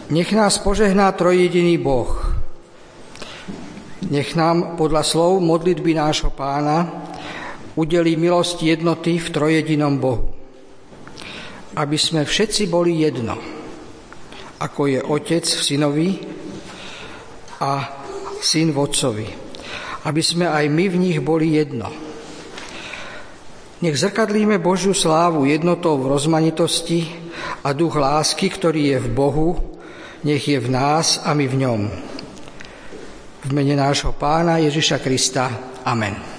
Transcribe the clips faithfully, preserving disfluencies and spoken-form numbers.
Nech nás požehná trojjediný Boh. Nech nám podľa slov modlitby nášho Pána udelí milosť jednoty v trojjedinom Bohu. Aby sme všetci boli jedno, ako je Otec v Synovi a Syn v Otcovi. Aby sme aj my v nich boli jedno. Nech zrkadlíme Božiu slávu jednotou v rozmanitosti a duch lásky, ktorý je v Bohu, nech je v nás a my v ňom. V mene nášho Pána Ježiša Krista. Amen.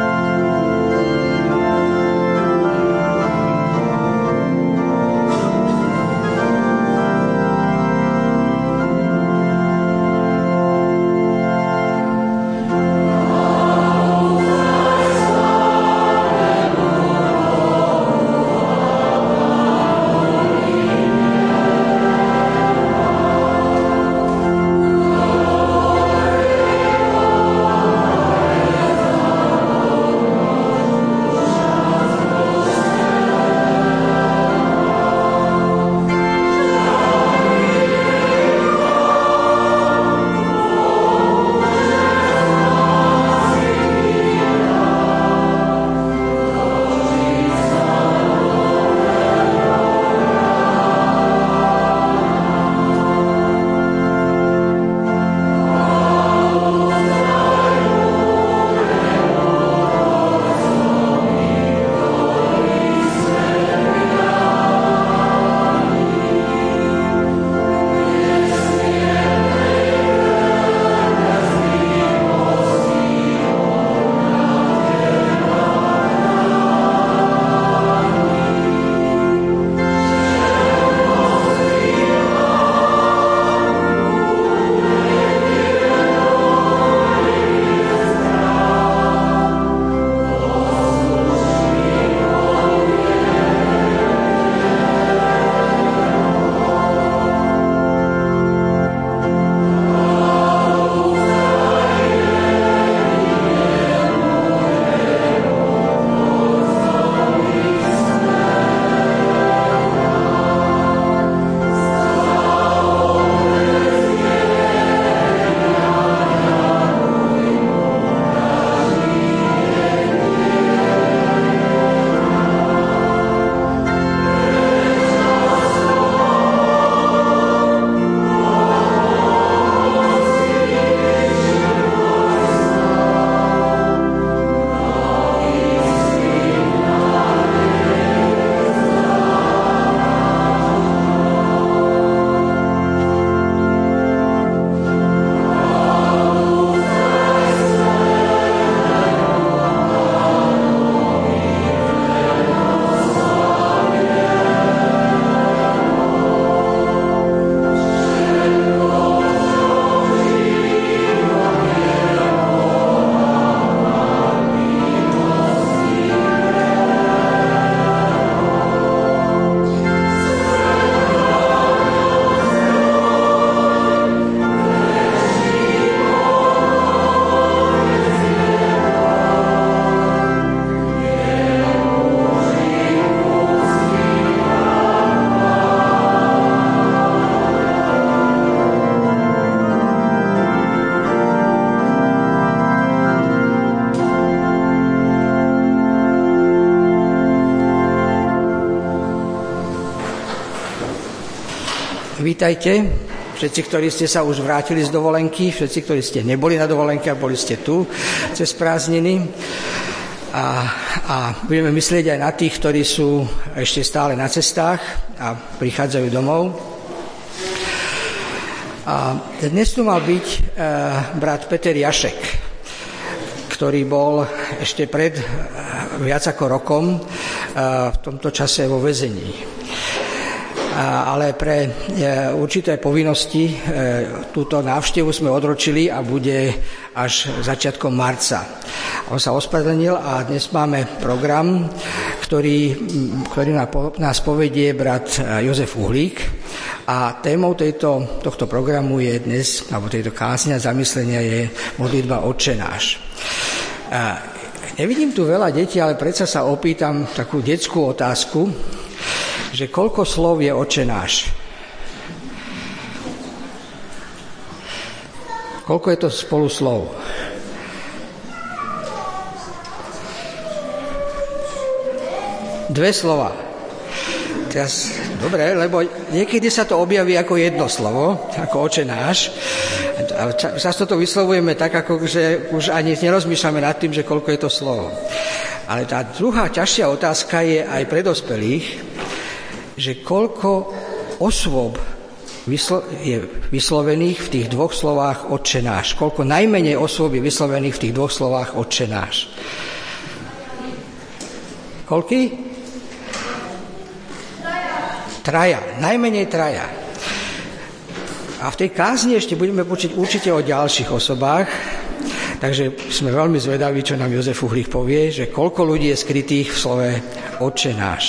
Vítajte, všetci, ktorí ste sa už vrátili z dovolenky, všetci, ktorí ste neboli na dovolenke a boli ste tu cez prázdniny. A, a budeme myslieť aj na tých, ktorí sú ešte stále na cestách a prichádzajú domov. A dnes tu mal byť e, brat Peter Jašek, ktorý bol ešte pred e, viac ako rokom e, v tomto čase vo väzení. Ale pre určité povinnosti túto návštevu sme odročili a bude až začiatkom marca. On sa ospravedlnil a dnes máme program, ktorý, ktorý nás povedie brat Jozef Uhlík. A témou tejto, tohto programu je dnes, alebo tejto kázne a zamyslenia je modlitba Otče náš. Nevidím tu veľa detí, ale predsa sa opýtam takú detskú otázku, že koľko slov je Otče náš? Koľko je to spolu slov? Dve slova. Teraz, dobre, lebo niekedy sa to objaví ako jedno slovo, ako Oče náš. A často to vyslovujeme tak, ako že už ani nerozmýšľame nad tým, že koľko je to slovo. Ale tá druhá ťažšia otázka je aj pre dospelých, že koľko osôb je vyslovených v tých dvoch slovách Otče náš. Koľko najmenej osôb je vyslovených v tých dvoch slovách Otče náš. Koľky? Traja, najmenej traja. A v tej kázni ešte budeme počuť určite o ďalších osobách, takže sme veľmi zvedaví, čo nám Jozef Uhlík povie, že koľko ľudí je skrytých v slove Otče náš.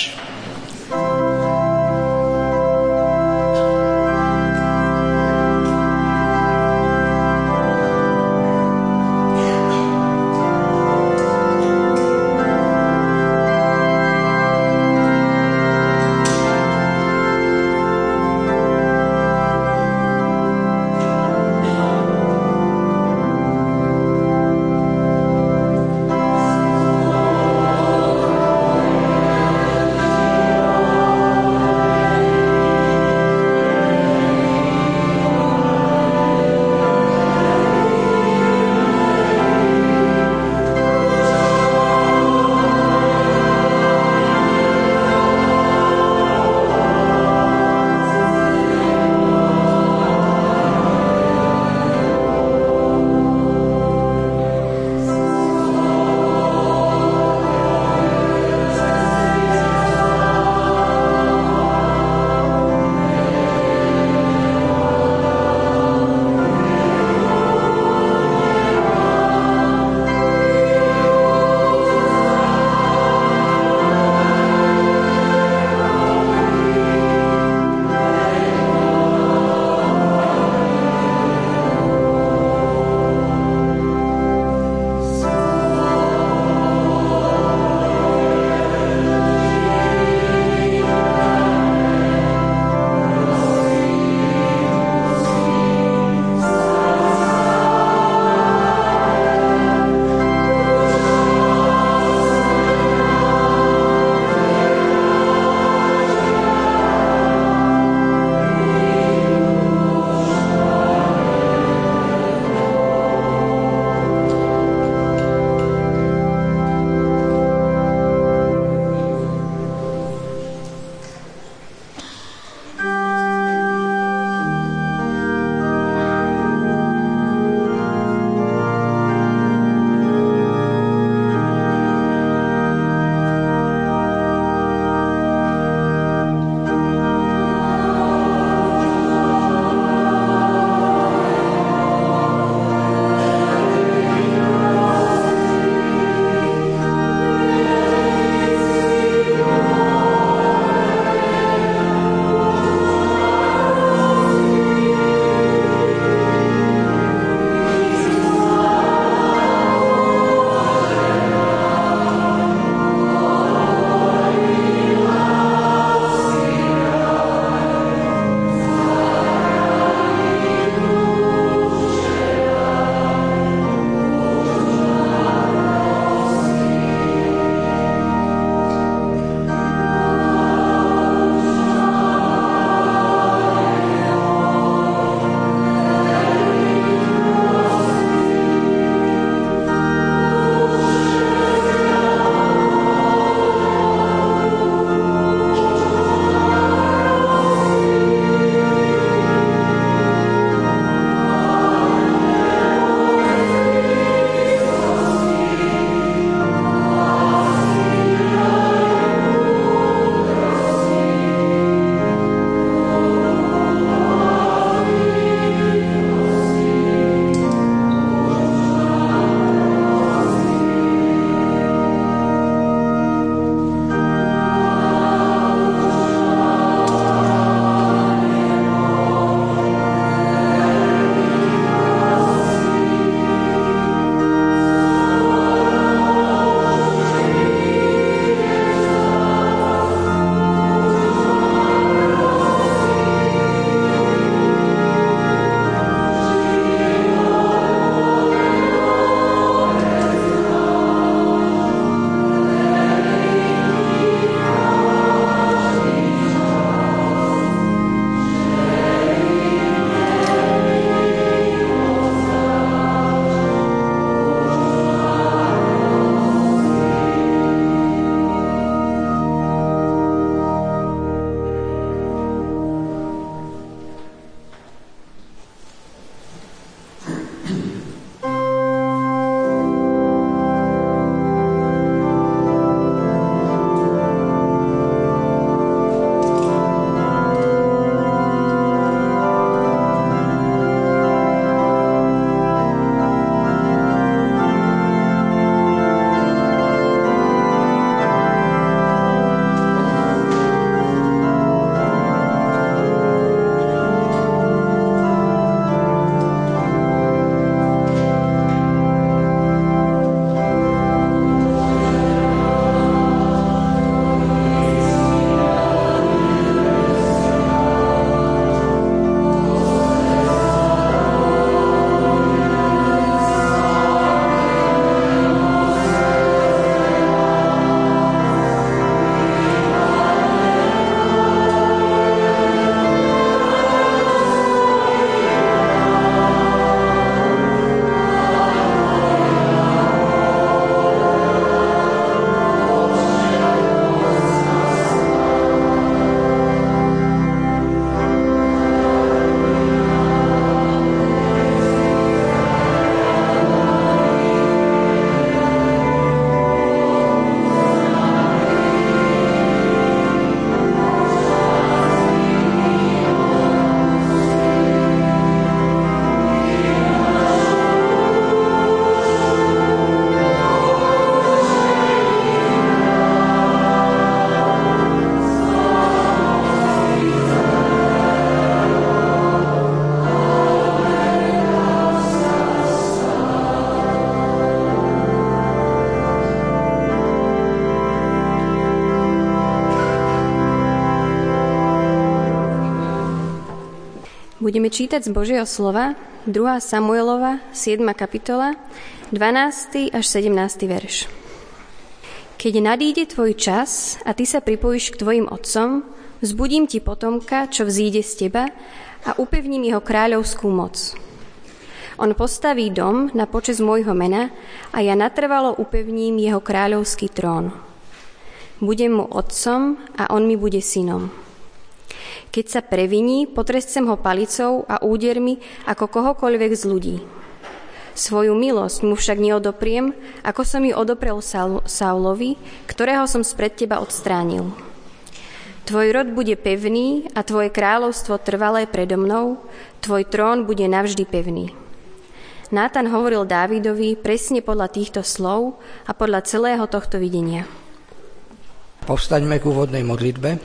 Budeme čítať z Božieho slova, druhá Samuelova, siedma kapitola, dvanásty až sedemnásty verš. Keď nadíde tvoj čas a ty sa pripojíš k tvojim otcom, vzbudím ti potomka, čo vzíde z teba, a upevním jeho kráľovskú moc. On postaví dom na počesť môjho mena a ja natrvalo upevním jeho kráľovský trón. Budem mu otcom a on mi bude synom. Keď sa previní, potrescem ho palicou a údermi ako kohokoľvek z ľudí. Svoju milosť mu však neodopriem, ako som ju odoprel Saulovi, ktorého som spred teba odstránil. Tvoj rod bude pevný a tvoje kráľovstvo trvalé predo mnou, tvoj trón bude navždy pevný. Nátan hovoril Dávidovi presne podľa týchto slov a podľa celého tohto videnia. Povstaňme k úvodnej modlitbe.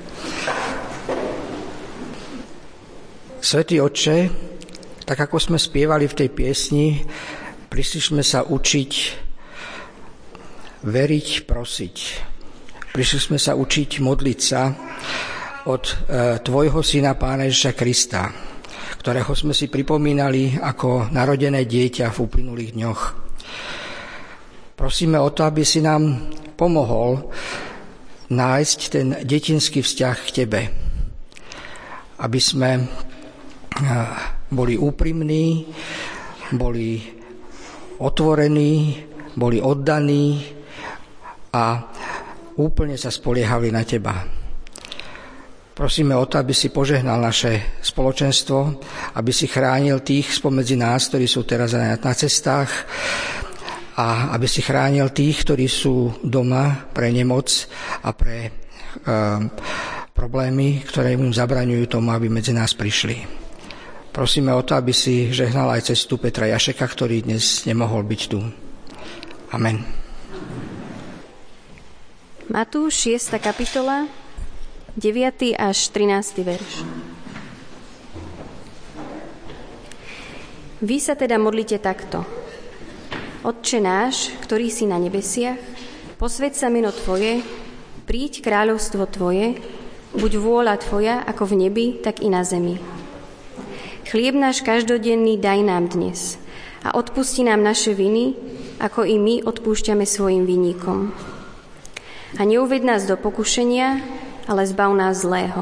Svätý Otče, tak ako sme spievali v tej piesni, prišli sme sa učiť veriť, prosiť. Prišli sme sa učiť modliť sa od e, Tvojho Syna Pána Ježiša Krista, ktorého sme si pripomínali ako narodené dieťa v uplynulých dňoch. Prosíme o to, aby si nám pomohol nájsť ten detinský vzťah k Tebe. Aby sme e, boli úprimní, boli otvorení, boli oddaní a úplne sa spoliehali na Teba. Prosíme o to, aby si požehnal naše spoločenstvo, aby si chránil tých spomedzi nás, ktorí sú teraz na cestách, a aby si chránil tých, ktorí sú doma pre nemoc a pre e, problémy, ktoré im zabraňujú tomu, aby medzi nás prišli. Prosíme o to, aby si žehnal aj cestu Petra Jašeka, ktorý dnes nemohol byť tu. Amen. Matúš, šiesta kapitola, deviaty až trinásty verš. Vy sa teda modlite takto. Otče náš, ktorý si na nebesiach, posväť sa meno Tvoje, príď kráľovstvo Tvoje, buď vôľa Tvoja ako v nebi, tak i na zemi. Chlieb náš každodenný daj nám dnes a odpusti nám naše viny, ako i my odpúšťame svojim vinníkom. A neuved nás do pokušenia, ale zbav nás zlého.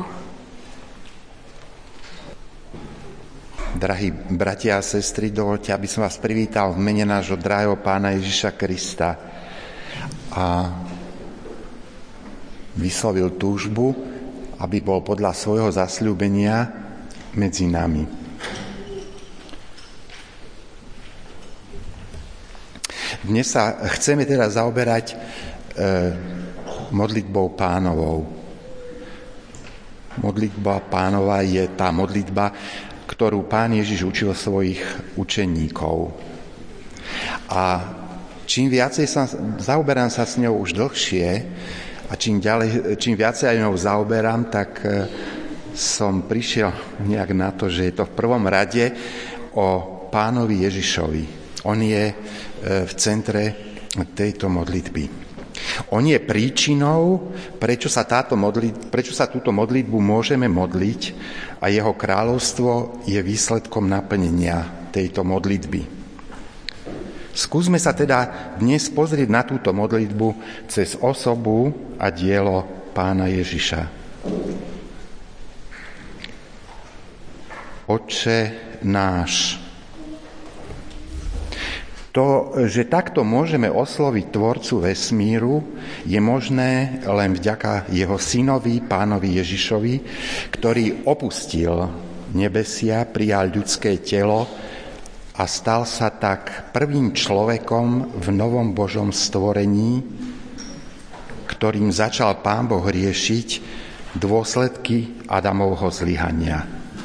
Drahí bratia a sestry, dovoľte, aby som vás privítal v mene nášho drahého Pána Ježiša Krista a vyslovil túžbu, aby bol podľa svojho zasľúbenia medzi nami. Dnes sa chceme teda zaoberať e, modlitbou Pánovou. Modlitba Pánova je tá modlitba, ktorú Pán Ježiš učil svojich učeníkov. A čím viacej sa zaoberám sa s ňou už dlhšie a čím, ďalej, čím viacej aj ňou zaoberám, tak som prišiel nejak na to, že je to v prvom rade o Pánovi Ježišovi. On je v centre tejto modlitby. On je príčinou, prečo sa, táto modlit, prečo sa túto modlitbu môžeme modliť, a jeho kráľovstvo je výsledkom naplnenia tejto modlitby. Skúsme sa teda dnes pozrieť na túto modlitbu cez osobu a dielo Pána Ježiša. Otče náš. To, že takto môžeme osloviť Tvorcu vesmíru, je možné len vďaka jeho synovi, Pánovi Ježišovi, ktorý opustil nebesia, prijal ľudské telo a stal sa tak prvým človekom v novom Božom stvorení, ktorým začal Pán Boh riešiť dôsledky Adamovho zlyhania.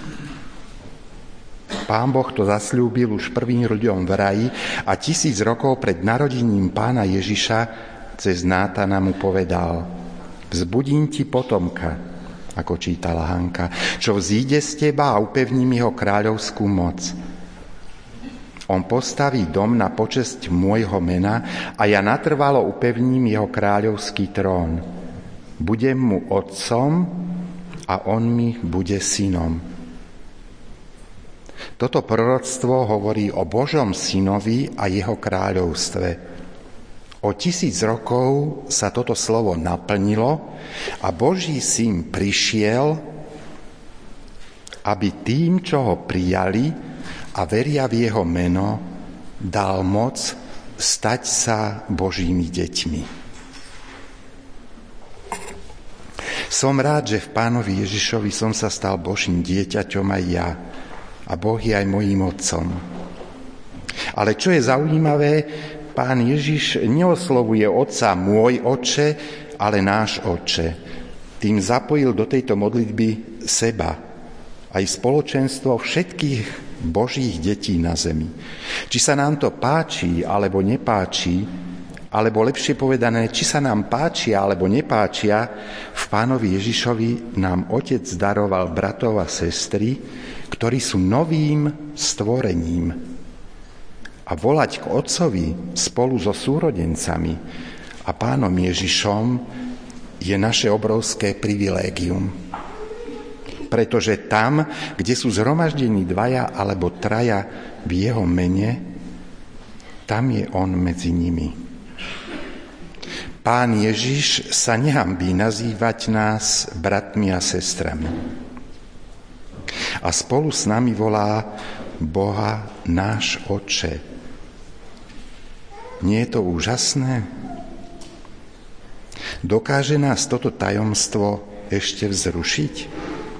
Pán Boh to zasľúbil už prvým ľuďom v raji a tisíc rokov pred narodením Pána Ježiša cez Nátana mu povedal: vzbudím ti potomka, ako čítala Hanka, čo vzíde z teba a upevním jeho kráľovskú moc. On postaví dom na počesť môjho mena a ja natrvalo upevním jeho kráľovský trón. Budem mu otcom a on mi bude synom. Toto proroctvo hovorí o Božom synovi a jeho kráľovstve. O tisíc rokov sa toto slovo naplnilo a Boží syn prišiel, aby tým, čo ho prijali a veria v jeho meno, dal moc stať sa Božími deťmi. Som rád, že v Pánovi Ježišovi som sa stal Božím dieťaťom aj ja a Boh je aj mojím otcom. Ale čo je zaujímavé, Pán Ježiš neoslovuje otca môj oče, ale náš oče. Tým zapojil do tejto modlitby seba, aj spoločenstvo všetkých Božích detí na zemi. Či sa nám to páči, alebo nepáči, alebo lepšie povedané, či sa nám páčia, alebo nepáčia, v Pánovi Ježišovi nám Otec daroval bratov a sestry, ktorí sú novým stvorením. A volať k Otcovi spolu so súrodencami a Pánom Ježišom je naše obrovské privilégium. Pretože tam, kde sú zhromaždení dvaja alebo traja v jeho mene, tam je on medzi nimi. Pán Ježiš sa nehanbí nazývať nás bratmi a sestrami. A spolu s nami volá Boha náš Otče. Nie je to úžasné? Dokáže nás toto tajomstvo ešte vzrušiť?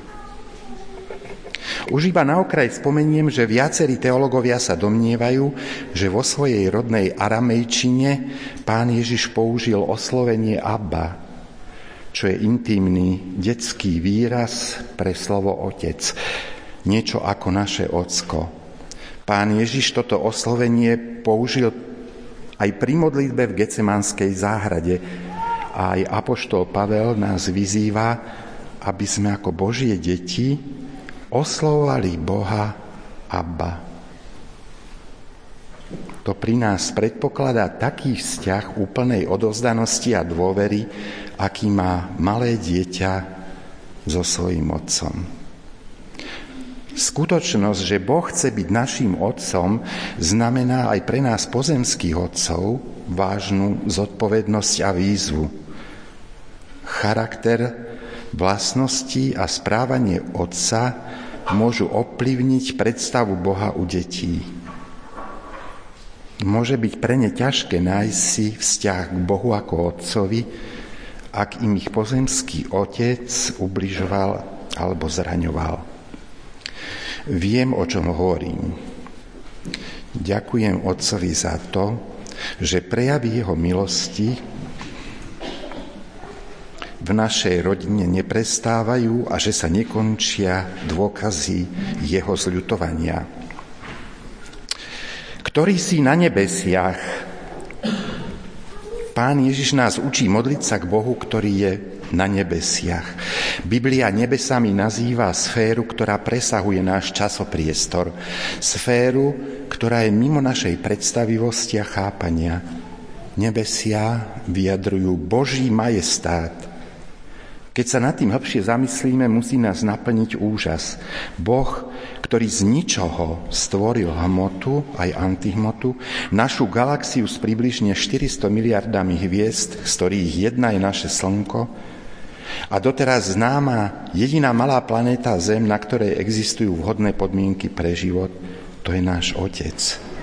Už iba na okraj spomeniem, že viacerí teológovia sa domnievajú, že vo svojej rodnej aramejčine Pán Ježiš použil oslovenie Abba, čo je intimný detský výraz pre slovo otec. Niečo ako naše ocko. Pán Ježiš toto oslovenie použil aj pri modlitbe v Getsemanskej záhrade. A aj apoštol Pavel nás vyzýva, aby sme ako Božie deti oslovovali Boha Abba. To pri nás predpokladá taký vzťah úplnej odovzdanosti a dôvery, aký má malé dieťa so svojím otcom. Skutočnosť, že Boh chce byť naším otcom, znamená aj pre nás pozemských otcov vážnu zodpovednosť a výzvu. Charakter, vlastnosti a správanie otca môžu ovplyvniť predstavu Boha u detí. Môže byť pre ne ťažké nájsť si vzťah k Bohu ako otcovi, ak im ich pozemský otec ubližoval alebo zraňoval. Viem, o čom hovorím. Ďakujem otcovi za to, že prejavy jeho milosti v našej rodine neprestávajú a že sa nekončia dôkazy jeho zľutovania. Ktorý si na nebesiach, Pán Ježiš nás učí modliť sa k Bohu, ktorý je na nebesiach. Biblia nebesami nazýva sféru, ktorá presahuje náš časopriestor. Sféru, ktorá je mimo našej predstavivosti a chápania. Nebesia vyjadrujú Boží majestát. Keď sa nad tým hlbšie zamyslíme, musí nás naplniť úžas. Boh, ktorý z ničoho stvoril hmotu, aj antihmotu, našu galaxiu s približne štyristo miliardami hviezd, z ktorých jedna je naše Slnko, a doteraz známa jediná malá planéta Zem, na ktorej existujú vhodné podmienky pre život, to je náš Otec.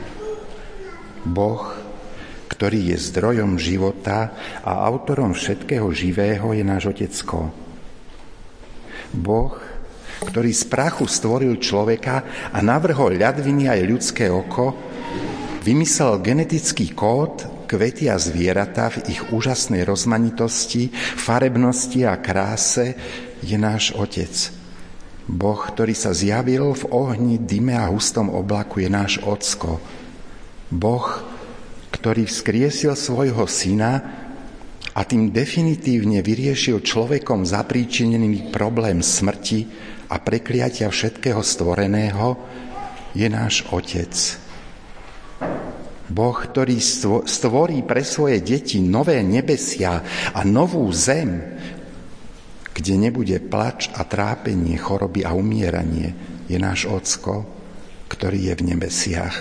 Boh, ktorý je zdrojom života a autorom všetkého živého, je náš Otecko. Boh, ktorý z prachu stvoril človeka a navrhol ľadviny aj ľudské oko, vymyslel genetický kód, kvety a zvieratá v ich úžasnej rozmanitosti, farebnosti a kráse, je náš Otec. Boh, ktorý sa zjavil v ohni, dyme a hustom oblaku, je náš Ocko. Boh, ktorý vzkriesil svojho syna a tým definitívne vyriešil človekom zapríčinený problém smrti a prekliatia všetkého stvoreného, je náš Otec. Boh, ktorý stvorí pre svoje deti nové nebesia a novú zem, kde nebude plač a trápenie, choroby a umieranie, je náš Ocko, ktorý je v nebesiach.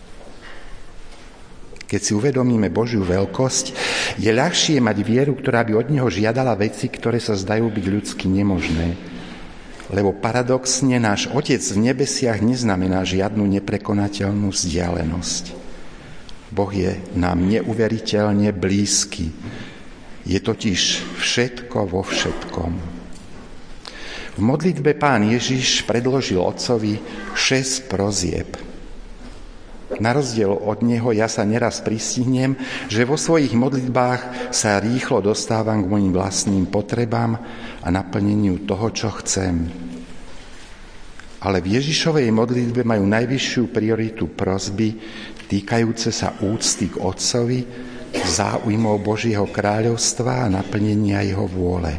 Keď si uvedomíme Božiu veľkosť, je ľahšie mať vieru, ktorá by od Neho žiadala veci, ktoré sa zdajú byť ľudsky nemožné. Lebo paradoxne náš Otec v nebesiach neznamená žiadnu neprekonateľnú vzdialenosť. Boh je nám neuveriteľne blízky. Je totiž všetko vo všetkom. V modlitbe Pán Ježiš predložil Otcovi šesť prozieb. Na rozdiel od Neho ja sa neraz pristihnem, že vo svojich modlitbách sa rýchlo dostávam k mojim vlastným potrebám a naplneniu toho, čo chcem. Ale v Ježišovej modlitbe majú najvyššiu prioritu prosby týkajúce sa úcty k Otcovi, záujmov Božieho kráľovstva a naplnenia Jeho vôle.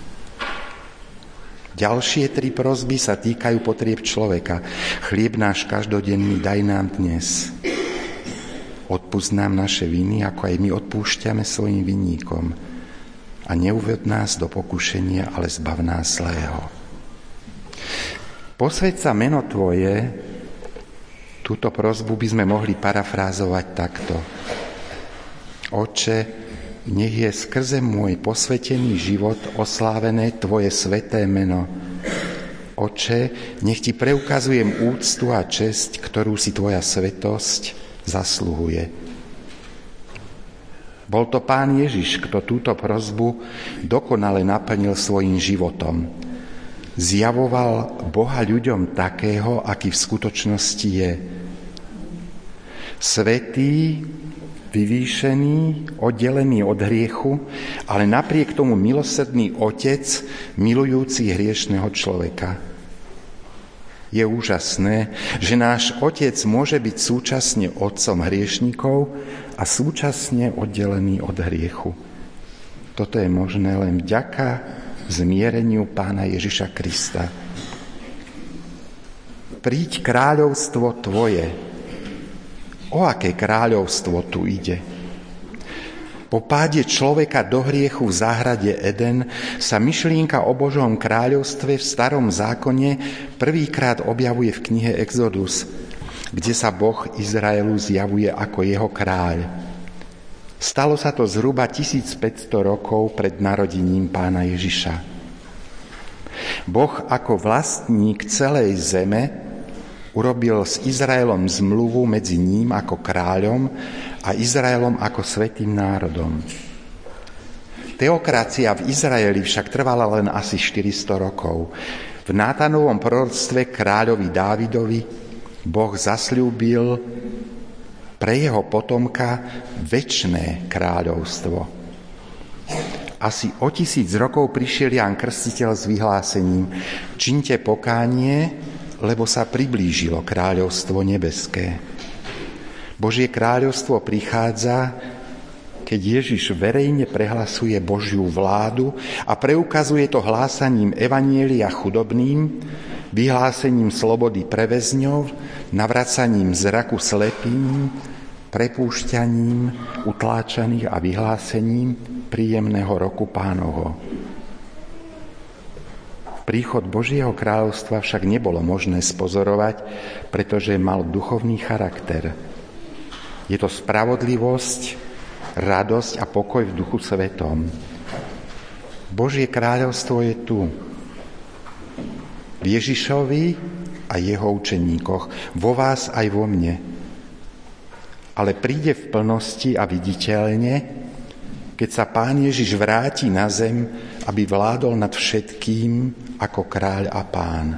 Ďalšie tri prosby sa týkajú potrieb človeka. Chlieb náš každodenný daj nám dnes. Odpusť nám naše viny, ako aj my odpúšťame svojim vinníkom. A neuved nás do pokušenia, ale zbav nás zlého. Posväť sa meno Tvoje, túto prosbu by sme mohli parafrázovať takto. Oče, nech je skrze môj posvätený život oslávené Tvoje sväté meno. Oče, nech Ti preukazujem úctu a česť, ktorú si Tvoja svätosť zasluhuje. Bol to Pán Ježiš, kto túto prosbu dokonale naplnil svojim životom. Zjavoval Boha ľuďom takého, aký v skutočnosti je. Svätý, vyvýšený, oddelený od hriechu, ale napriek tomu milosrdný Otec, milujúci hriešného človeka. Je úžasné, že náš Otec môže byť súčasne otcom hriešnikov a súčasne oddelený od hriechu. Toto je možné len vďaka zmiereniu Pána Ježiša Krista. Príď kráľovstvo Tvoje. O aké kráľovstvo tu ide? Po páde človeka do hriechu v záhrade Eden sa myšlienka o Božom kráľovstve v starom zákone prvýkrát objavuje v knihe Exodus, kde sa Boh Izraelu zjavuje ako jeho kráľ. Stalo sa to zhruba tisícpäťsto rokov pred narodením Pána Ježiša. Boh ako vlastník celej zeme urobil s Izraelom zmluvu medzi ním ako kráľom a Izraelom ako svätým národom. Teokracia v Izraeli však trvala len asi štyristo rokov. V Nátanovom proroctve kráľovi Dávidovi Boh zasľúbil pre jeho potomka večné kráľovstvo. Asi o tisíc rokov prišiel Ján Krstiteľ s vyhlásením: čiňte pokánie, lebo sa priblížilo kráľovstvo nebeské. Božie kráľovstvo prichádza, keď Ježiš verejne prehlasuje Božiu vládu a preukazuje to hlásaním evanjelia chudobným, vyhlásením slobody pre väzňov, navracaním zraku slepým, prepúšťaním utláčaných a vyhlásením príjemného roku Pánovho. Príchod Božieho kráľovstva však nebolo možné spozorovať, pretože mal duchovný charakter. Je to spravodlivosť, radosť a pokoj v Duchu Svetom. Božie kráľovstvo je tu. V Ježišovi a jeho učeníkoch, vo vás aj vo mne. Ale príde v plnosti a viditeľne, keď sa Pán Ježiš vráti na zem, aby vládol nad všetkým ako kráľ a pán.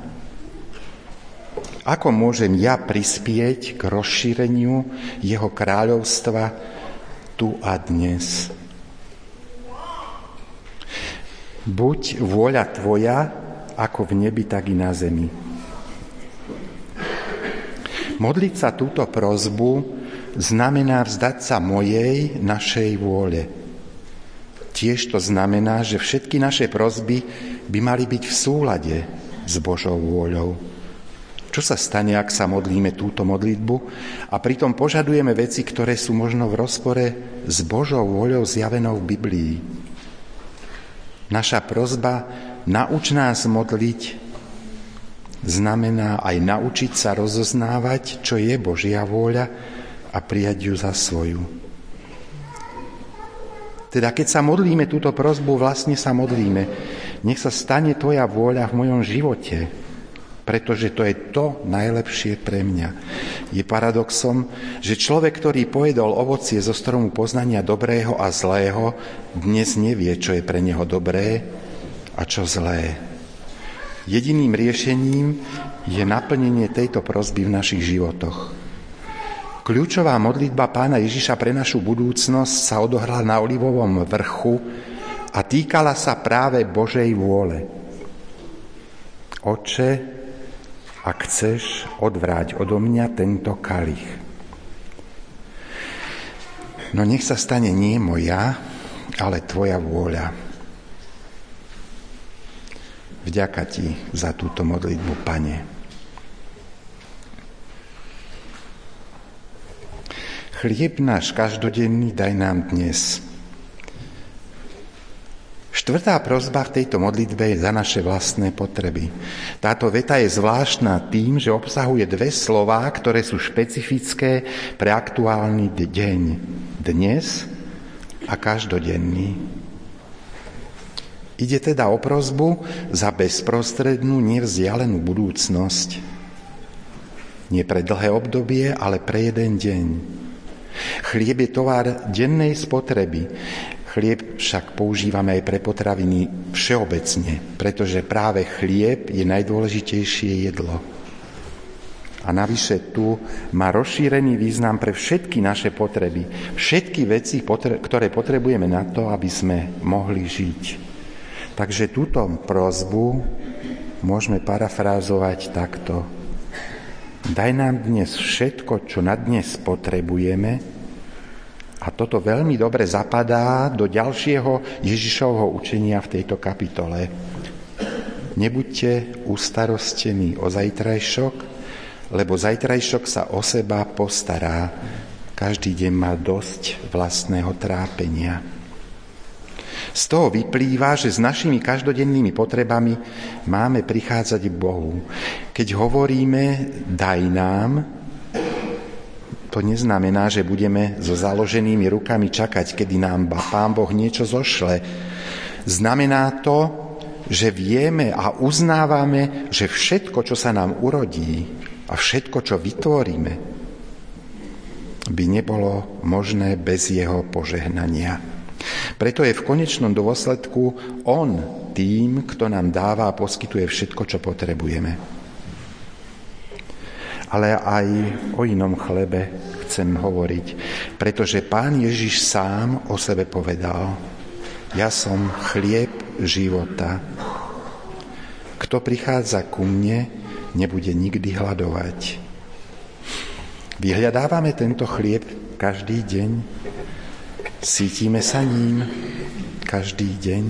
Ako môžem ja prispieť k rozšíreniu jeho kráľovstva tu a dnes? Buď vôľa Tvoja, ako v nebi, tak i na zemi. Modliť sa túto prosbu znamená vzdať sa mojej, našej vôle. Tiež to znamená, že všetky naše prosby by mali byť v súlade s Božou vôľou. Čo sa stane, ak sa modlíme túto modlitbu a pritom požadujeme veci, ktoré sú možno v rozpore s Božou vôľou zjavenou v Biblii? Naša prosba: nauč nás modliť, znamená aj naučiť sa rozoznávať, čo je Božia vôľa a prijať ju za svoju. Teda keď sa modlíme túto prosbu, vlastne sa modlíme. Nech sa stane tvoja vôľa v mojom živote, pretože to je to najlepšie pre mňa. Je paradoxom, že človek, ktorý pojedol ovocie zo stromu poznania dobrého a zlého, dnes nevie, čo je pre neho dobré a čo zlé. Jediným riešením je naplnenie tejto prosby v našich životoch. Kľúčová modlitba Pána Ježiša pre našu budúcnosť sa odohrala na Olivovom vrchu a týkala sa práve Božej vôle. Oče, ak chceš, odvráť odo mňa tento kalich. No nech sa stane nie moja, ale tvoja vôľa. Vďaka ti za túto modlitbu, Pane. Chlieb náš každodenný daj nám dnes. Štvrtá prosba v tejto modlitbe je za naše vlastné potreby. Táto veta je zvláštna tým, že obsahuje dve slová, ktoré sú špecifické pre aktuálny deň. Dnes a každodenný. Ide teda o prosbu za bezprostrednú, nevzdialenú budúcnosť. Nie pre dlhé obdobie, ale pre jeden deň. Chlieb je tovar dennej spotreby. Chlieb však používame aj pre potraviny všeobecne, pretože práve chlieb je najdôležitejšie jedlo. A navyše tu má rozšírený význam pre všetky naše potreby. Všetky veci, ktoré potrebujeme na to, aby sme mohli žiť. Takže túto prosbu môžeme parafrázovať takto. Daj nám dnes všetko, čo na dnes potrebujeme, a toto veľmi dobre zapadá do ďalšieho Ježišovho učenia v tejto kapitole. Nebuďte ustarostení o zajtrajšok, lebo zajtrajšok sa o seba postará. Každý deň má dosť vlastného trápenia. Z toho vyplýva, že s našimi každodennými potrebami máme prichádzať k Bohu. Keď hovoríme daj nám, to neznamená, že budeme so založenými rukami čakať, kedy nám Pán Boh niečo zošle. Znamená to, že vieme a uznávame, že všetko, čo sa nám urodí a všetko, čo vytvoríme, by nebolo možné bez jeho požehnania. Preto je v konečnom dôsledku on tým, kto nám dáva a poskytuje všetko, čo potrebujeme. Ale aj o inom chlebe chcem hovoriť, pretože Pán Ježiš sám o sebe povedal: ja som chlieb života. Kto prichádza ku mne, nebude nikdy hladovať. Vyhľadávame tento chlieb každý deň, cítime sa ním každý deň.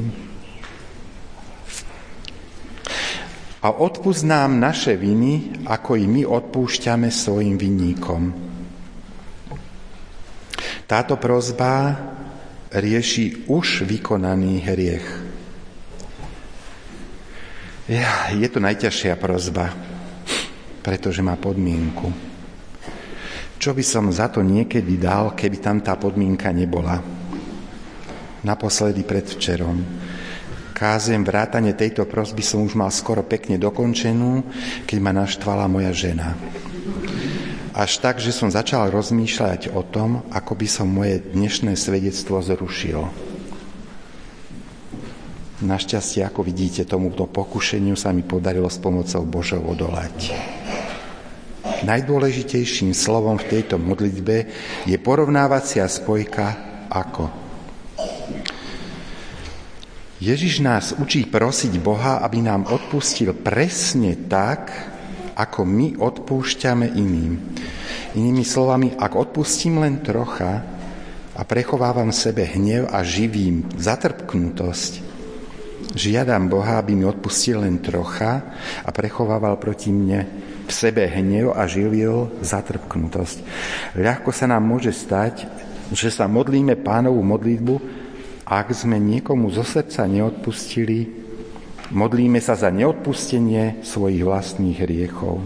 A odpusť nám naše viny, ako i my odpúšťame svojim vinníkom. Táto prosba rieši už vykonaný hriech. Je to najťažšia prosba, pretože má podmienku. Čo by som za to niekedy dal, keby tam tá podmienka nebola? Naposledy predvčerom. Kázeň vrátane tejto prosby som už mal skoro pekne dokončenú, keď ma naštvala moja žena. Až tak, že som začal rozmýšľať o tom, ako by som moje dnešné svedectvo zrušil. Našťastie, ako vidíte, tomuto pokušeniu sa mi podarilo s pomocou Božou odolať. Najdôležitejším slovom v tejto modlitbe je porovnávacia spojka ako. Ježiš nás učí prosiť Boha, aby nám odpustil presne tak, ako my odpúšťame iným. Inými slovami, ak odpustím len trocha a prechovávam v sebe hnev a živím zatrpknutosť, žiadam Boha, aby mi odpustil len trocha a prechovával proti mne v sebe hnev a živil zatrpknutosť. Ľahko sa nám môže stať, že sa modlíme Pánovu modlitbu, ak sme niekomu zo srdca neodpustili Modlíme sa za neodpustenie svojich vlastných hriechov.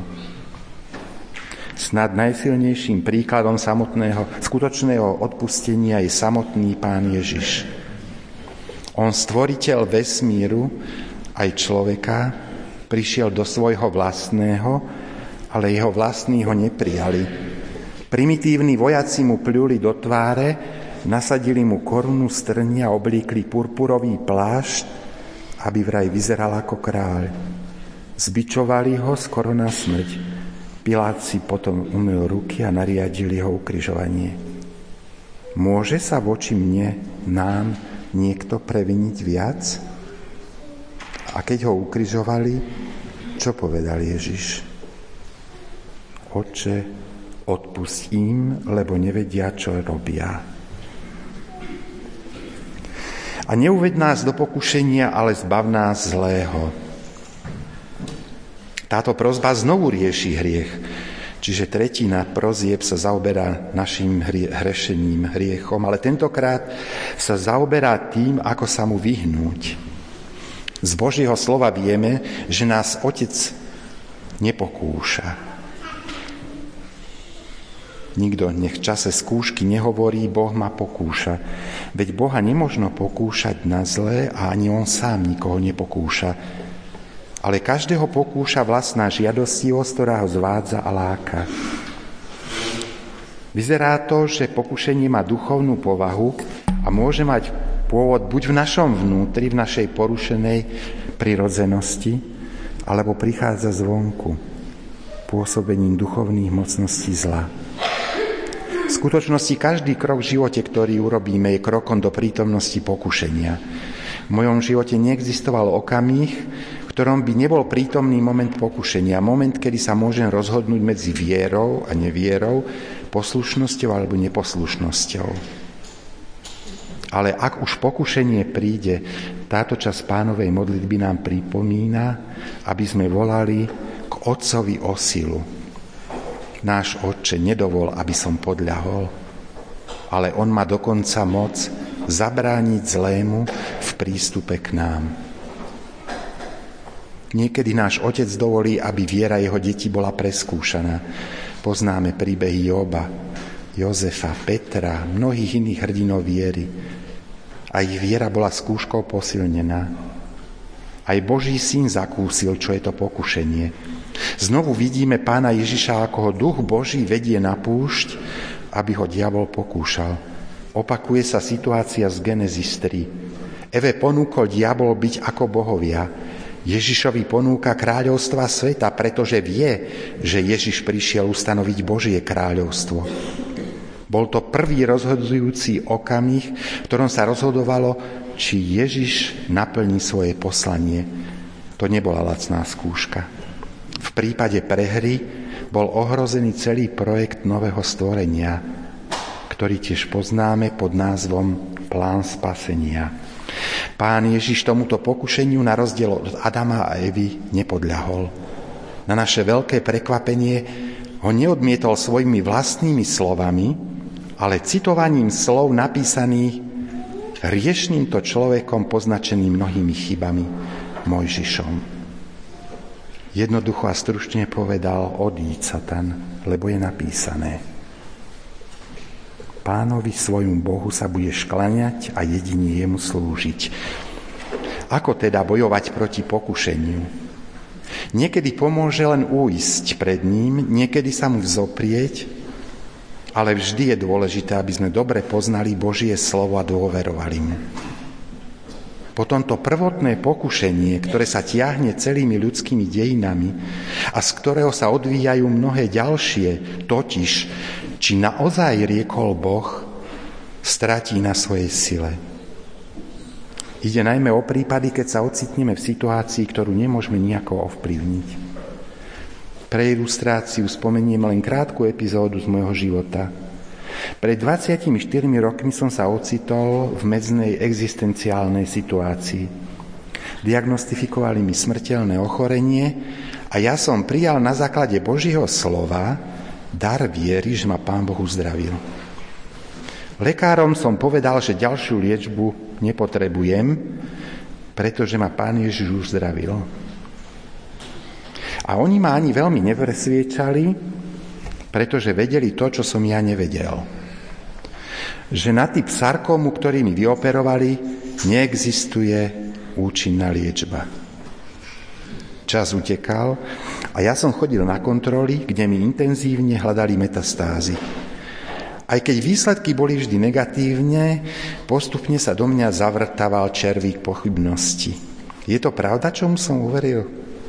Snad najsilnejším príkladom samotného, skutočného odpustenia je samotný Pán Ježiš. On, stvoriteľ vesmíru aj človeka, prišiel do svojho vlastného, ale jeho vlastní ho neprijali. Primitívni vojaci mu pľuli do tváre, nasadili mu korunu z trní a oblíkli purpurový plášť, aby vraj vyzeral ako kráľ. Zbičovali ho skoro na smrť. Pilát si potom umyl ruky a nariadil jeho ukrižovanie. Môže sa voči mne, nám, niekto previniť viac? A keď ho ukrižovali, čo povedal Ježiš? Otče, odpusť im, lebo nevedia, čo robia. A neuved nás do pokušenia, ale zbav nás zlého. Táto prosba znovu rieši hriech, čiže tretina prosieb sa zaoberá našim hrešením, hriechom, ale tentokrát sa zaoberá tým, ako sa mu vyhnúť. Z Božieho slova vieme, že nás Otec nepokúša. Nikto nech v čase skúšky nehovorí, Boh ma pokúša. Veď Boha nemožno pokúšať na zlé a ani on sám nikoho nepokúša. Ale každého pokúša vlastná žiadostivosť, ktorá ho zvádza a láka. Vyzerá to, že pokušenie má duchovnú povahu a môže mať pôvod buď v našom vnútri, v našej porušenej prirodzenosti, alebo prichádza zvonku, pôsobením duchovných mocností zla. V skutočnosti každý krok v živote, ktorý urobíme, je krokom do prítomnosti pokušenia. V mojom živote neexistoval okamih, v ktorom by nebol prítomný moment pokušenia, moment, kedy sa môžem rozhodnúť medzi vierou a nevierou, poslušnosťou alebo neposlušnosťou. Ale ak už pokušenie príde, táto časť Pánovej modlitby nám pripomína, aby sme volali k Otcovi o silu. Náš Otče, nedovol, aby som podľahol, ale on má dokonca moc zabrániť zlému v prístupe k nám. Niekedy náš Otec dovolí, aby viera jeho detí bola preskúšaná. Poznáme príbehy Joba, Jozefa, Petra, mnohých iných hrdinov viery. A ich viera bola skúškou posilnená. Aj Boží syn zakúsil, čo je to pokušenie. Znovu vidíme Pána Ježiša, ako ho Duch Boží vedie na púšť, aby ho diabol pokúšal. Opakuje sa situácia z Genesis tri. Eve ponúkol diabol byť ako bohovia. Ježišovi ponúka kráľovstva sveta, pretože vie, že Ježiš prišiel ustanoviť Božie kráľovstvo. Bol to prvý rozhodujúci okamih, v ktorom sa rozhodovalo, či Ježiš naplní svoje poslanie. To nebola lacná skúška. V prípade prehry bol ohrozený celý projekt nového stvorenia, ktorý tiež poznáme pod názvom Plán spasenia. Pán Ježiš tomuto pokušeniu na rozdiel od Adama a Evy nepodľahol. Na naše veľké prekvapenie ho neodmietol svojimi vlastnými slovami, ale citovaním slov napísaných hriešnýmto človekom poznačeným mnohými chybami, Mojžišom. Jednoducho a stručne povedal: odíď, Satan, lebo je napísané: Pánovi svojmu Bohu sa budeš kláňať a jedine jemu slúžiť. Ako teda bojovať proti pokušeniu? Niekedy pomôže len újsť pred ním, niekedy sa mu vzoprieť, ale vždy je dôležité, aby sme dobre poznali Božie slovo a dôverovali mu. Po tomto prvotné pokušenie, ktoré sa tiahne celými ľudskými dejinami a z ktorého sa odvíjajú mnohé ďalšie, totiž či naozaj riekol Boh, stratí na svojej sile. Ide najmä o prípady, keď sa ocitneme v situácii, ktorú nemôžeme nejako ovplyvniť. Pre ilustráciu spomeniem len krátku epizódu z môjho života. Pred dvadsiatimi štyrmi rokmi som sa ocitol v medznej existenciálnej situácii. Diagnostifikovali mi smrteľné ochorenie a ja som prijal na základe Božieho slova dar viery, že ma Pán Boh uzdravil. Lekárom som povedal, že ďalšiu liečbu nepotrebujem, pretože ma Pán Ježiš uzdravil. A oni ma ani veľmi nepresviečali, pretože vedeli to, čo som ja nevedel. Že na typ sarkómu, ktorý mi vyoperovali, neexistuje účinná liečba. Čas utekal a ja som chodil na kontroly, kde mi intenzívne hľadali metastázy. Aj keď výsledky boli vždy negatívne, postupne sa do mňa zavrtával červík pochybnosti. Je to pravda, čomu som uveril?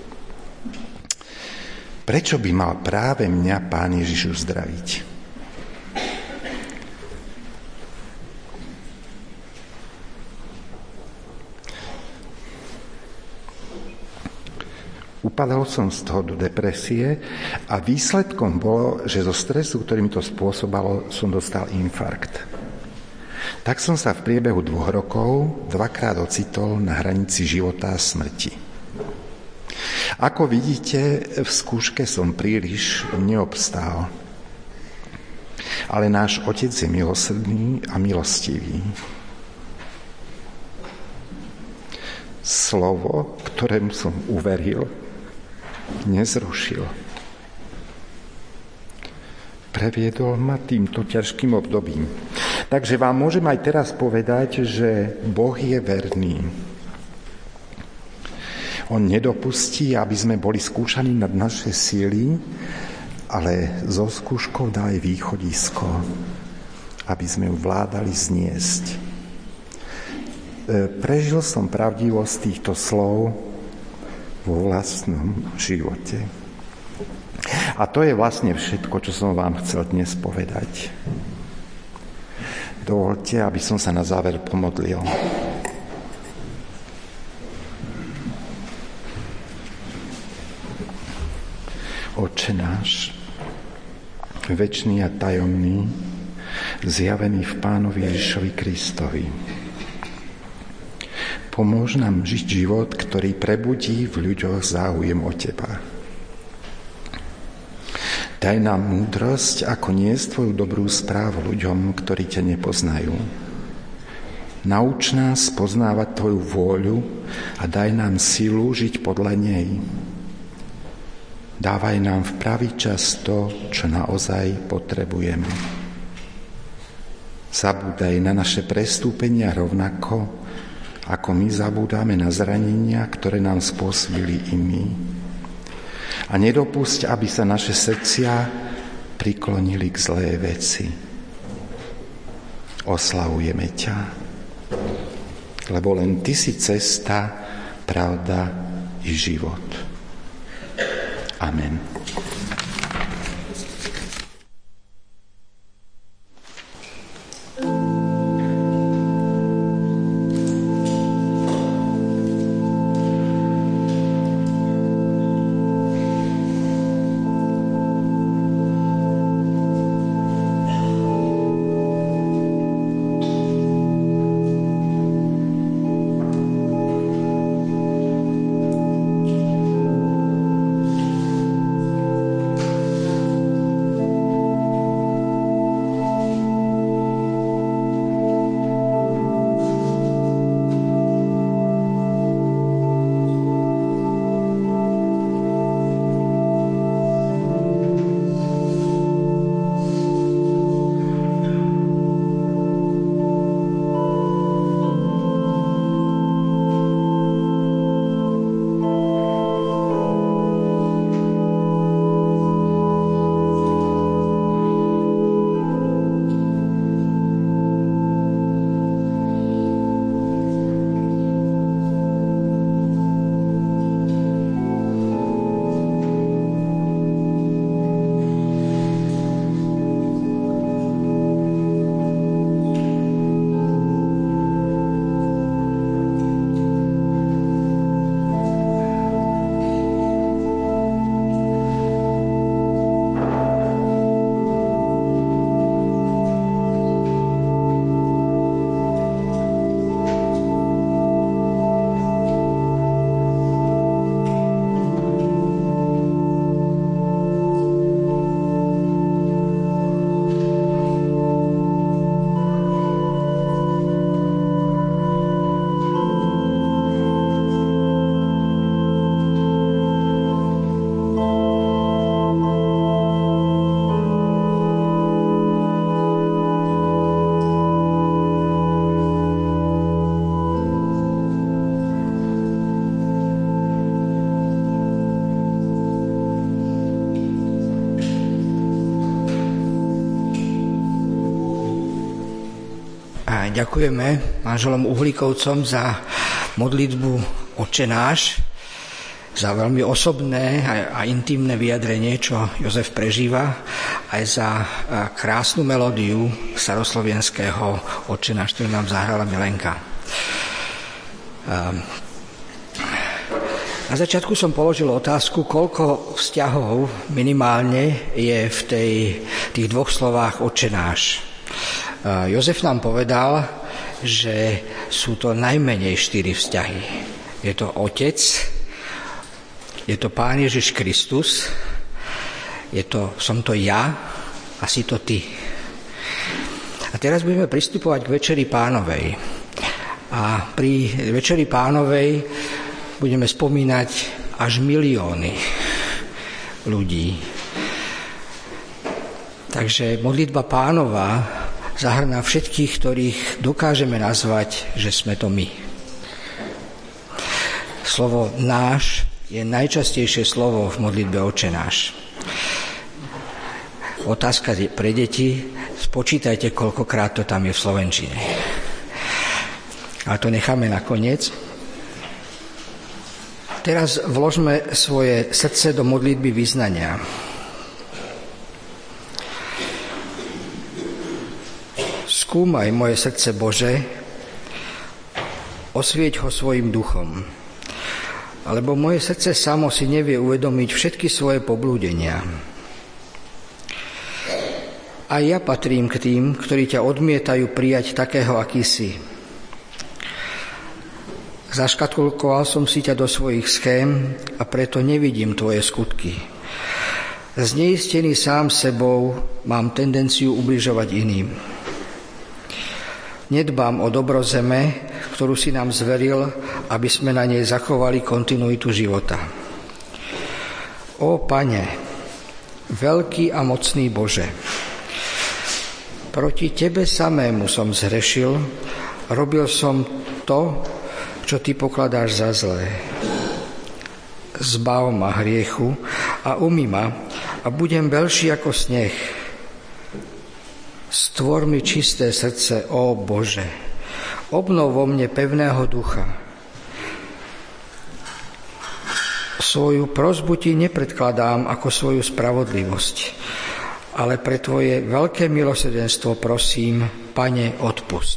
Prečo by mal práve mňa Pán Ježiš uzdraviť? Upadol som z toho do depresie a výsledkom bolo, že zo stresu, ktorý mi to spôsobalo, som dostal infarkt. Tak som sa v priebehu dvoch rokov dvakrát ocitol na hranici života a smrti. Ako vidíte, v skúške som príliš neobstál. Ale náš Otec je milosrdný a milostivý. Slovo, ktorému som uveril, nezrušil. Previedol ma týmto ťažkým obdobím. Takže vám môžem aj teraz povedať, že Boh je verný. On nedopustí, aby sme boli skúšaní nad naše síly, ale so skúškou dá aj východisko, aby sme ju vládali zniesť. Prežil som pravdivosť týchto slov vo vlastnom živote. A to je vlastne všetko, čo som vám chcel dnes povedať. Dovoľte, aby som sa na záver pomodlil. Otče náš, večný a tajomný, zjavený v Pánovi Ježišovi Kristovi, pomôž nám žiť život, ktorý prebudí v ľuďoch záujem o Teba. Daj nám múdrosť, ako niesť Tvoju dobrú správu ľuďom, ktorí Ťa nepoznajú. Nauč nás poznávať Tvoju vôľu a daj nám silu žiť podľa nej. Dávaj nám v pravý čas to, čo naozaj potrebujeme. Zabúdaj na naše prestúpenia rovnako, ako my zabúdame na zranenia, ktoré nám spôsobili i my. A nedopusť, aby sa naše srdcia priklonili k zlé veci. Oslavujeme ťa, lebo len Ty si cesta, pravda i život. Amen. Ďakujeme manželom Uhlíkovcom za modlitbu Otče náš, za veľmi osobné a intimné vyjadrenie, čo Jozef prežíva, aj za krásnu melódiu staroslovenského Otče náš, ktorú nám zahrala Milenka. Na začiatku som položil otázku, koľko vzťahov minimálne je v tej, tých dvoch slovách Otče náš. Jozef nám povedal, že sú to najmenej štyri vzťahy. Je to Otec, je to Pán Ježiš Kristus, je to, som to ja a si to ty. A teraz budeme pristupovať k Večeri Pánovej. A pri Večeri Pánovej budeme spomínať až milióny ľudí. Takže modlitba Pánova zahrná všetkých, ktorých dokážeme nazvať, že sme to my. Slovo náš je najčastejšie slovo v modlitbe Otče náš. Otázka pre deti, spočítajte, koľkokrát to tam je v slovenčine. Ale to necháme na koniec. Teraz vložme svoje srdce do modlitby vyznania. Skúmaj moje srdce, Bože, osvieť ho svojim duchom, alebo moje srdce samo si nevie uvedomiť všetky svoje poblúdenia. A ja patrím k tým, ktorí ťa odmietajú prijať takého, aký si. Zaškatulkoval som si ťa do svojich schém a preto nevidím tvoje skutky. Zneistený sám sebou mám tendenciu ubližovať iným. Nedbám o dobro zeme, ktorú si nám zveril, aby sme na nej zachovali kontinuitu života. Ó Pane, veľký a mocný Bože, proti Tebe samému som zhrešil, robil som to, čo Ty pokladáš za zlé. Zbav ma hriechu a umyj ma a budem veľší ako sneh. Stvor mi čisté srdce, ó Bože. Obnov vo mne pevného ducha. Svoju prosbu Ti nepredkladám ako svoju spravodlivosť, ale pre Tvoje veľké milosrdenstvo prosím, Pane, odpusť.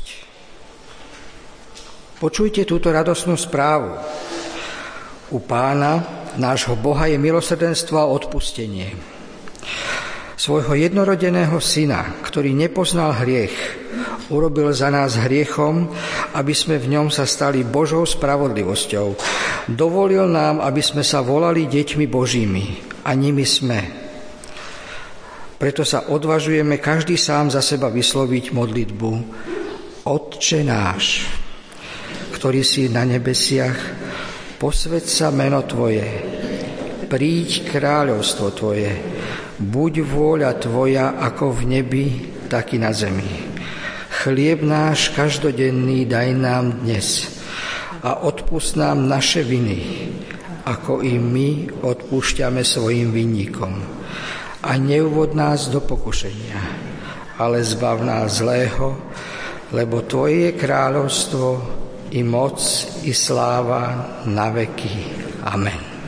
Počujte túto radosnú správu. U Pána, nášho Boha, je milosrdenstvo a odpustenie. Svojho jednorodeného syna, ktorý nepoznal hriech, urobil za nás hriechom, aby sme v ňom sa stali Božou spravodlivosťou. Dovolil nám, aby sme sa volali deťmi Božími, a nimi sme. Preto sa odvažujeme každý sám za seba vysloviť modlitbu Otče náš, ktorý si na nebesiach, posväť sa meno Tvoje, príď kráľovstvo Tvoje, buď vôľa Tvoja ako v nebi, tak i na zemi. Chlieb náš každodenný daj nám dnes a odpusť nám naše viny, ako i my odpúšťame svojim vinníkom. A neuvod nás do pokušenia, ale zbav nás zlého, lebo Tvoje je kráľovstvo, i moc, i sláva na veky. Amen.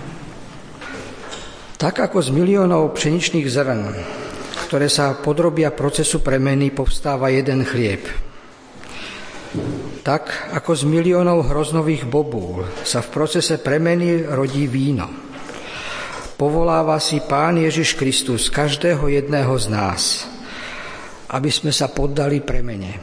Tak ako z miliónov pšeničných zrn, ktoré sa podrobia procesu premeny, povstáva jeden chlieb. Tak ako z miliónov hroznových bobúl sa v procese premeny rodí víno. Povoláva si Pán Ježiš Kristus každého jedného z nás, aby sme sa poddali premene,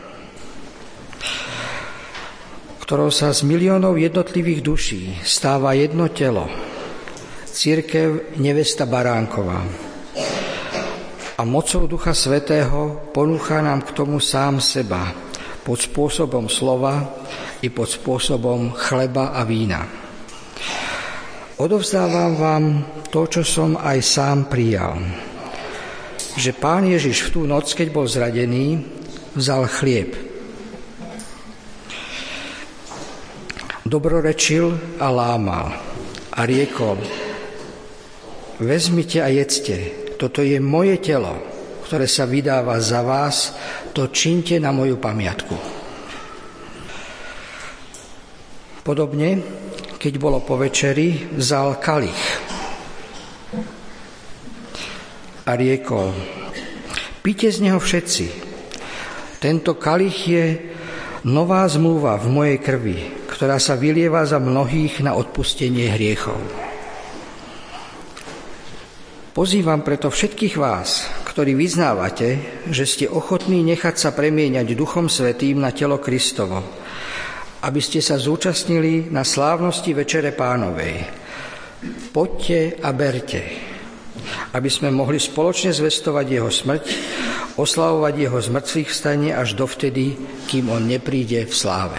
ktorou sa z miliónov jednotlivých duší stáva jedno telo, cirkev nevesta Baránková. A mocou Ducha Svätého ponúcha nám k tomu sám seba, pod spôsobom slova i pod spôsobom chleba a vína. Odovzdávam vám to, čo som aj sám prijal. Že Pán Ježiš v tú noc, keď bol zradený, vzal chlieb. Dobrorečil a lámal a riekol: Vezmite a jedzte, toto je moje telo, ktoré sa vydáva za vás, to čiňte na moju pamiatku. Podobne, keď bolo po večeri, vzal kalich a riekol: píte z neho všetci. Tento kalich je nová zmluva v mojej krvi, ktorá sa vylieva za mnohých na odpustenie hriechov. Pozývam preto všetkých vás, ktorí vyznávate, že ste ochotní nechať sa premieňať Duchom Svätým na telo Kristovo, aby ste sa zúčastnili na slávnosti Večere Pánovej. Poďte a berte, aby sme mohli spoločne zvestovať jeho smrť, oslavovať jeho zmrtvých vstanie až dovtedy, kým on nepríde v sláve.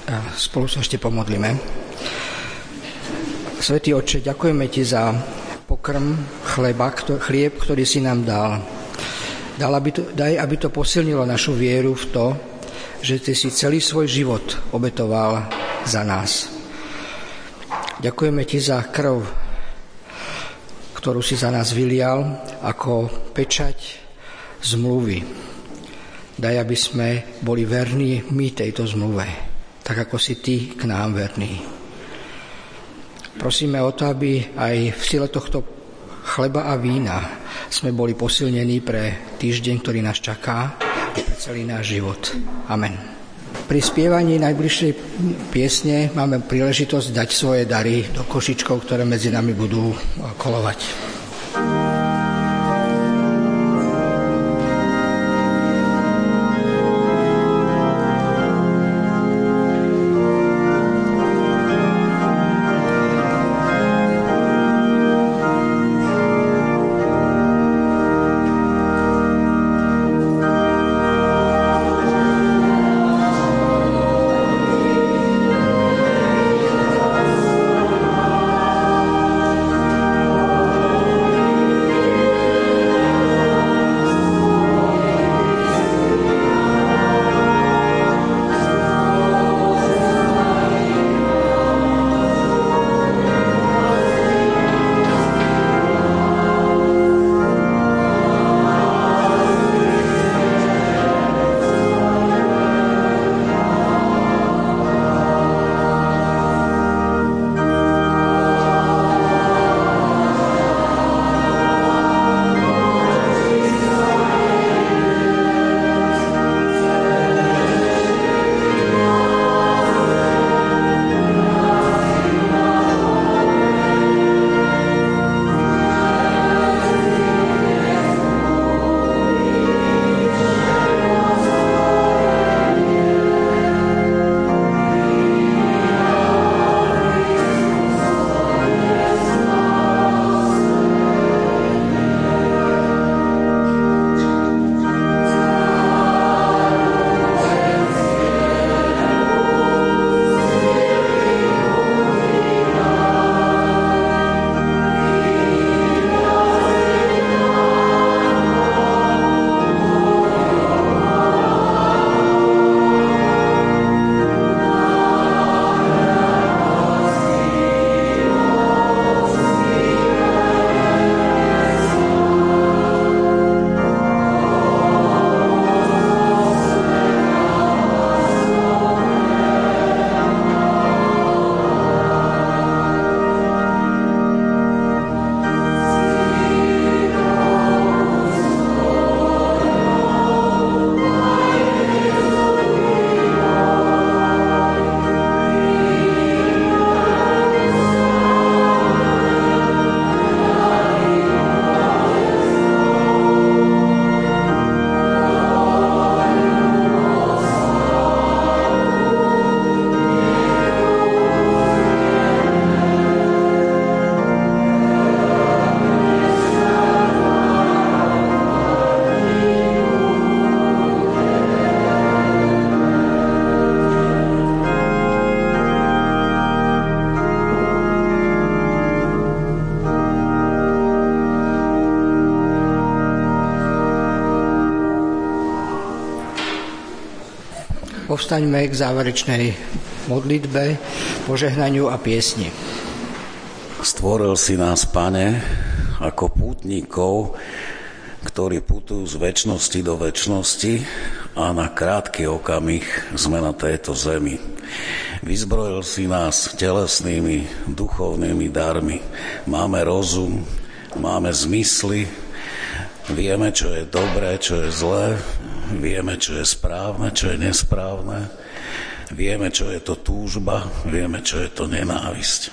Spolu sa ešte pomodlíme. Svätý Otče, ďakujeme Ti za pokrm chleba, chlieb, ktorý si nám dal. Dal, aby to, daj, aby to posilnilo našu vieru v to, že Ty si celý svoj život obetoval za nás. Ďakujeme Ti za krv, ktorú si za nás vylial ako pečať zmluvy. Daj, aby sme boli verní my tejto zmluve, tak ako si Ty k nám verný. Prosíme o to, aby aj v sile tohto chleba a vína sme boli posilnení pre týždeň, ktorý nás čaká a pre celý náš život. Amen. Pri spievaní najbližšej piesne máme príležitosť dať svoje dary do košičkov, ktoré medzi nami budú kolovať. Povstaňme k záverečnej modlitbe, požehnaniu a piesni. Stvoril si nás, Pane, ako pútnikov, ktorí putujú z večnosti do večnosti a na krátky okamih sme na tejto zemi. Vyzbrojil si nás telesnými, duchovnými darmi. Máme rozum, máme zmysly, vieme, čo je dobré, čo je zlé, vieme, čo je správne, čo je nesprávne, vieme, čo je to túžba, vieme, čo je to nenávisť.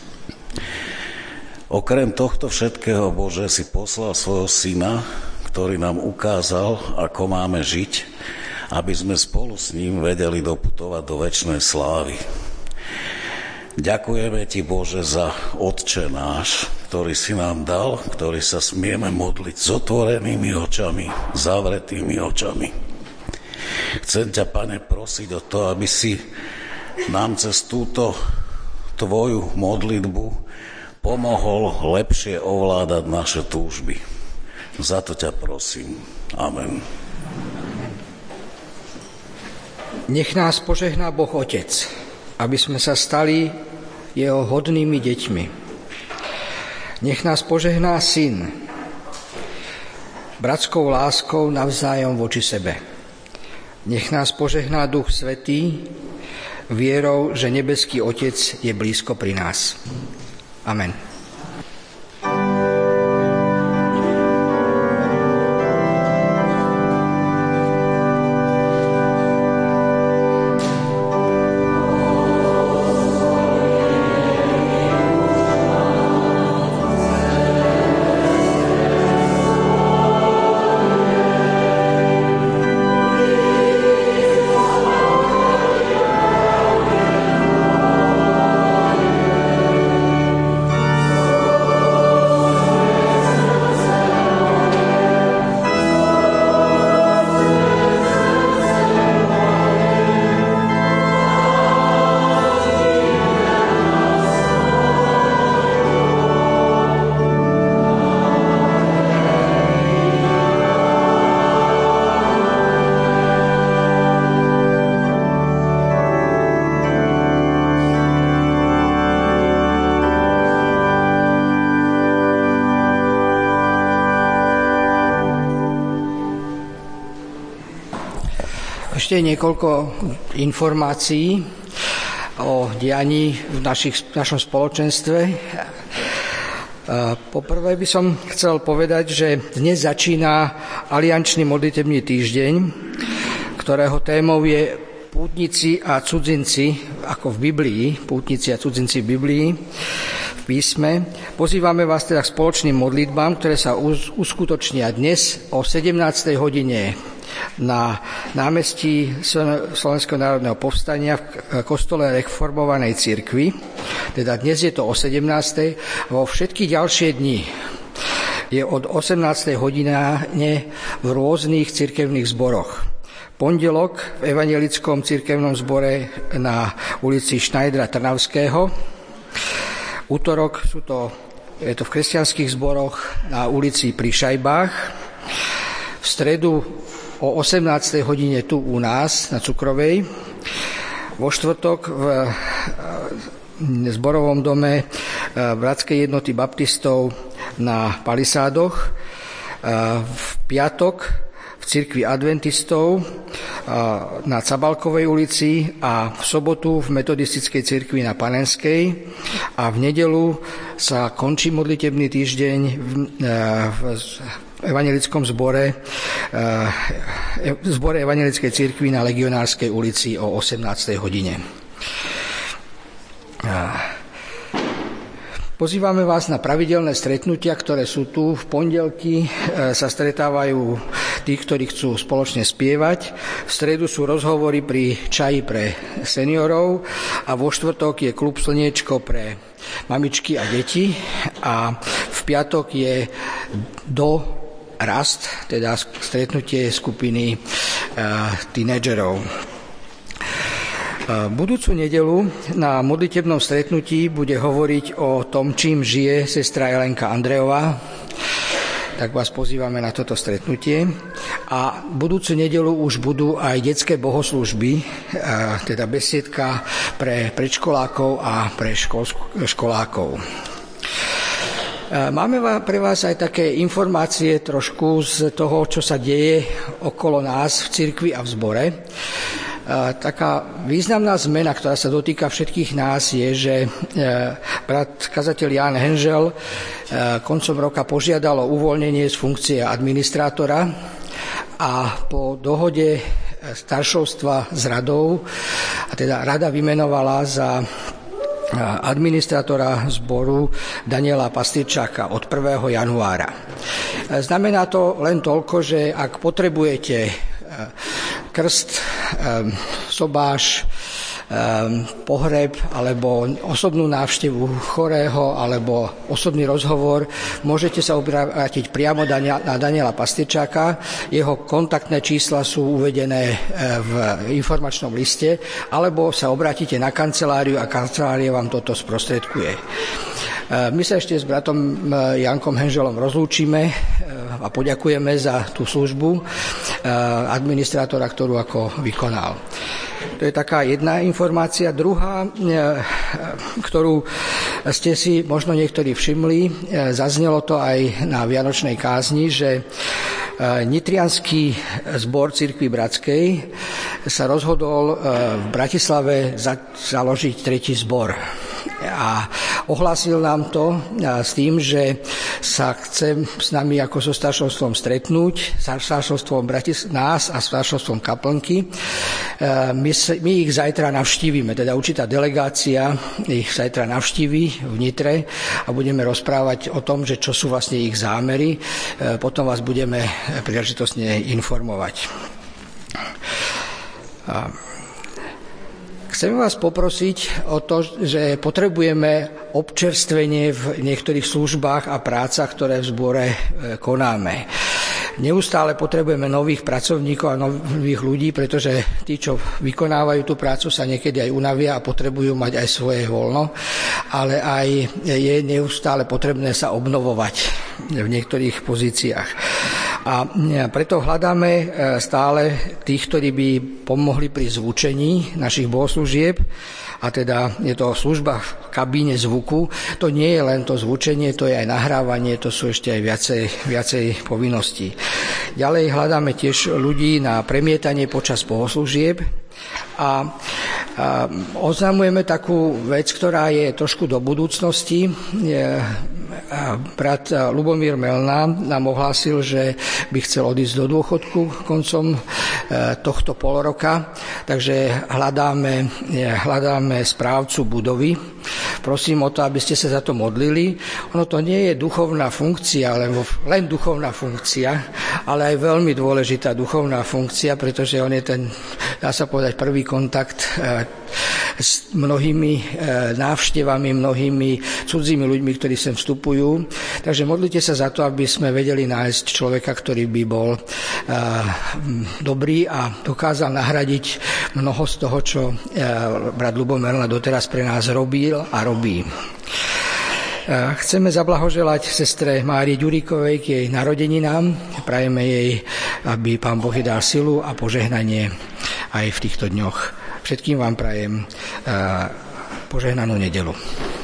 Okrem tohto všetkého, Bože, si poslal svojho syna, ktorý nám ukázal, ako máme žiť, aby sme spolu s ním vedeli doputovať do večnej slávy. Ďakujeme Ti, Bože, za Otče náš, ktorý si nám dal, ktorý sa smieme modliť s otvorenými očami, zavretými očami. Chcem ťa, Pane, prosiť o to, aby si nám cez túto tvoju modlitbu pomohol lepšie ovládať naše túžby. Za to ťa prosím. Amen. Nech nás požehná Boh Otec, aby sme sa stali jeho hodnými deťmi. Nech nás požehná Syn, bratskou láskou navzájom voči sebe. Nech nás požehná Duch Svätý, vierou, že nebeský Otec je blízko pri nás. Amen. Ešte niekoľko informácií o dianí v našich, našom spoločenstve. Poprvé by som chcel povedať, že dnes začína aliančný modlitebný týždeň, ktorého témou je pútnici a cudzinci, ako v Biblii, pútnici a cudzinci v Biblii, v písme. Pozývame vás teda k spoločným modlitbám, ktoré sa uskutočnia dnes o sedemnástej hodine na námestí Slovenského národného povstania v kostole Reformovanej cirkvi. Teda dnes je to o sedemnástej. Vo všetky ďalšie dni je od osemnástej hodine v rôznych cirkevných zboroch. Pondelok v evanjelickom cirkevnom zbore na ulici Schneidera Trnavského. Útorok sú to, je to v kresťanských zboroch na ulici pri Šajbách. V stredu o osemnástej hodine tu u nás na Cukrovej. Vo štvrtok v zborovom dome Bratskej jednoty baptistov na Palisádoch. V piatok v cirkvi adventistov na Cabalkovej ulici a v sobotu v metodistickej cirkvi na Panenskej. A v nedeľu sa končí modlitebný týždeň v evanjelickom zbore, v zbore evanjelickej cirkvi na Legionárskej ulici o osemnástej hodine. Pozývame vás na pravidelné stretnutia, ktoré sú tu. V pondelky sa stretávajú tí, ktorí chcú spoločne spievať. V stredu sú rozhovory pri čaji pre seniorov a vo štvrtok je klub Slniečko pre mamičky a deti a v piatok je do Rast, teda stretnutie skupiny uh, tínedžerov. Uh, budúcu nedeľu na modlitebnom stretnutí bude hovoriť o tom, čím žije sestra Jelenka Andrejová. Tak vás pozývame na toto stretnutie. A budúcu nedeľu už budú aj detské bohoslúžby, uh, teda besiedka pre predškolákov a pre škol- školákov. Máme pre vás aj také informácie trošku z toho, čo sa deje okolo nás v cirkvi a v zbore. Taká významná zmena, ktorá sa dotýka všetkých nás, je, že brat kazateľ Ján Henžel koncom roka požiadal o uvoľnenie z funkcie administrátora a po dohode staršovstva s radou, a teda rada vymenovala za administrátora zboru Daniela Pastýrčáka od prvého januára. Znamená to len toľko, že ak potrebujete krst, sobáš, pohreb alebo osobnú návštevu chorého alebo osobný rozhovor, môžete sa obrátiť priamo na Daniela Pastičáka. Jeho kontaktné čísla sú uvedené v informačnom liste, alebo sa obrátite na kanceláriu a kancelária vám toto sprostredkuje. My sa ešte s bratom Jankom Henželom rozlúčime a poďakujeme za tú službu administrátora, ktorú ako vykonal. To je taká jedna informácia. Druhá, ktorú ste si možno niektorí všimli, zaznelo to aj na Vianočnej kázni, že Nitriansky zbor Cirkvi Bratskej sa rozhodol v Bratislave založiť tretí zbor. A ohlásil nám to s tým, že sa chce s nami ako so staršovstvom stretnúť, s staršovstvom Bratis- nás a staršovstvom Kaplnky. My, my ich zajtra navštívime, teda určitá delegácia ich zajtra navštíví v Nitre a budeme rozprávať o tom, že čo sú vlastne ich zámery. Potom vás budeme príležitostne informovať. Chcem vás poprosiť o to, že potrebujeme občerstvenie v niektorých službách a prácach, ktoré v zbore konáme. Neustále potrebujeme nových pracovníkov a nových ľudí, pretože tí, čo vykonávajú tú prácu, sa niekedy aj unavia a potrebujú mať aj svoje voľno, ale aj je neustále potrebné sa obnovovať v niektorých pozíciách. A preto hľadáme stále tých, ktorí by pomohli pri zvučení našich bohoslúžieb, a teda je to služba v kabíne zvuku. To nie je len to zvučenie, to je aj nahrávanie, to sú ešte aj viacej, viacej povinností. Ďalej hľadáme tiež ľudí na premietanie počas bohoslúžieb a, a oznamujeme takú vec, ktorá je trošku do budúcnosti. Je, brat Lubomír Melná nám ohlásil, že by chcel odísť do dôchodku koncom tohto poloroka, takže hľadáme, hľadáme správcu budovy. Prosím o to, aby ste sa za to modlili. Ono to nie je duchovná funkcia, len, len duchovná funkcia, ale aj veľmi dôležitá duchovná funkcia, pretože on je ten, dá sa povedať, prvý kontakt s mnohými návštevami, mnohými cudzími ľuďmi, ktorí sem vstupujú. Takže modlite sa za to, aby sme vedeli nájsť človeka, ktorý by bol dobrý a dokázal nahradiť mnoho z toho, čo brat Lubomír doteraz pre nás robil a robí. Chceme zablahoželať sestre Márii Ďuríkovej k jej narodeninám. Prajeme jej, aby Pán Boh jej dal silu a požehnanie aj v týchto dňoch. Všetkým vám prajem požehnanú nedeľu.